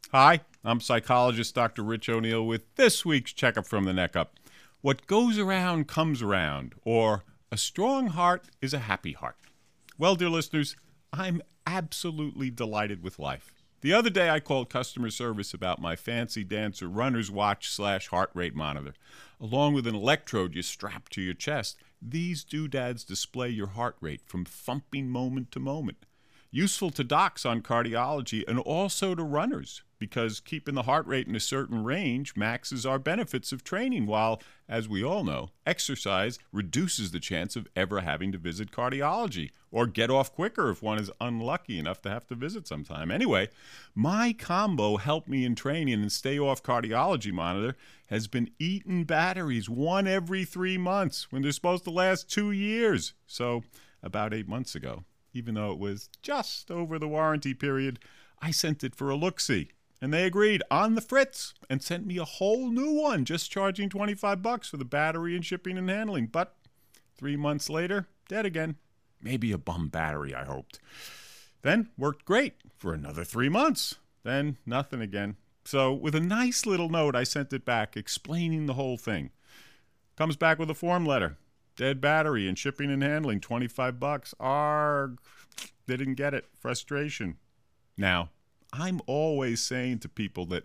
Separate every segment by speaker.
Speaker 1: Hi, I'm psychologist Dr. Rich O'Neill with this week's Checkup from the Neck Up. What goes around comes around, or a strong heart is a happy heart. Well, dear listeners, I'm absolutely delighted with life. The other day I called customer service about my fancy dancer runner's watch / heart rate monitor. Along with an electrode you strap to your chest, these doodads display your heart rate from thumping moment to moment. Useful to docs on cardiology and also to runners, because keeping the heart rate in a certain range maxes our benefits of training, while, as we all know, exercise reduces the chance of ever having to visit cardiology or get off quicker if one is unlucky enough to have to visit sometime. Anyway, my combo help me in training and stay off cardiology monitor has been eating batteries one every 3 months when they're supposed to last 2 years. So about 8 months ago, even though it was just over the warranty period, I sent it for a look-see. And they agreed on the fritz and sent me a whole new one, just charging $25 for the battery and shipping and handling. But 3 months later, dead again. Maybe a bum battery, I hoped. Then worked great for another 3 months. Then nothing again. So with a nice little note, I sent it back explaining the whole thing. Comes back with a form letter. Dead battery and shipping and handling, $25. Arg. Didn't get it. Frustration. Now, I'm always saying to people that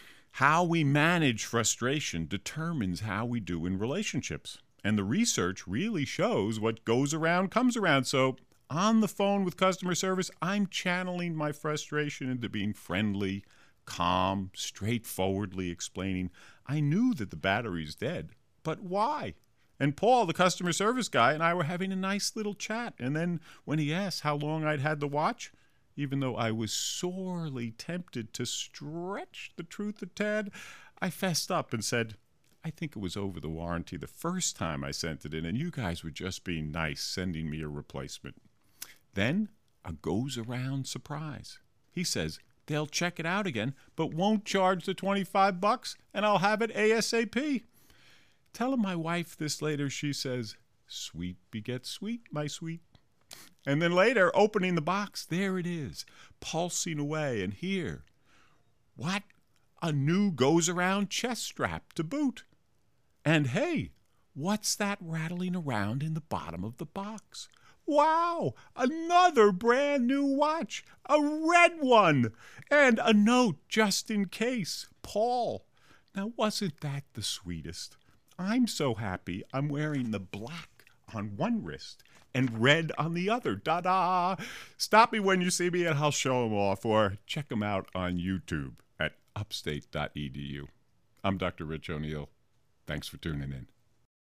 Speaker 1: how we manage frustration determines how we do in relationships. And the research really shows what goes around comes around. So on the phone with customer service, I'm channeling my frustration into being friendly, calm, straightforwardly explaining, I knew that the battery's dead, but why? And Paul, the customer service guy, and I were having a nice little chat. And then when he asked how long I'd had the watch, even though I was sorely tempted to stretch the truth a tad, I fessed up and said, I think it was over the warranty the first time I sent it in, and you guys were just being nice, sending me a replacement. Then a goes-around surprise. He says they'll check it out again, but won't charge the $25, and I'll have it ASAP. Telling my wife this later, she says, sweet begets sweet, my sweet. And then later, opening the box, there it is, pulsing away. And here, what? A new goes-around chest strap to boot. And hey, what's that rattling around in the bottom of the box? Wow, another brand new watch, a red one, and a note just in case, Paul. Now, wasn't that the sweetest? I'm so happy I'm wearing the black on one wrist and red on the other. Da-da! Stop me when you see me and I'll show them off, or check them out on YouTube at upstate.edu. I'm Dr. Rich O'Neill. Thanks for tuning in.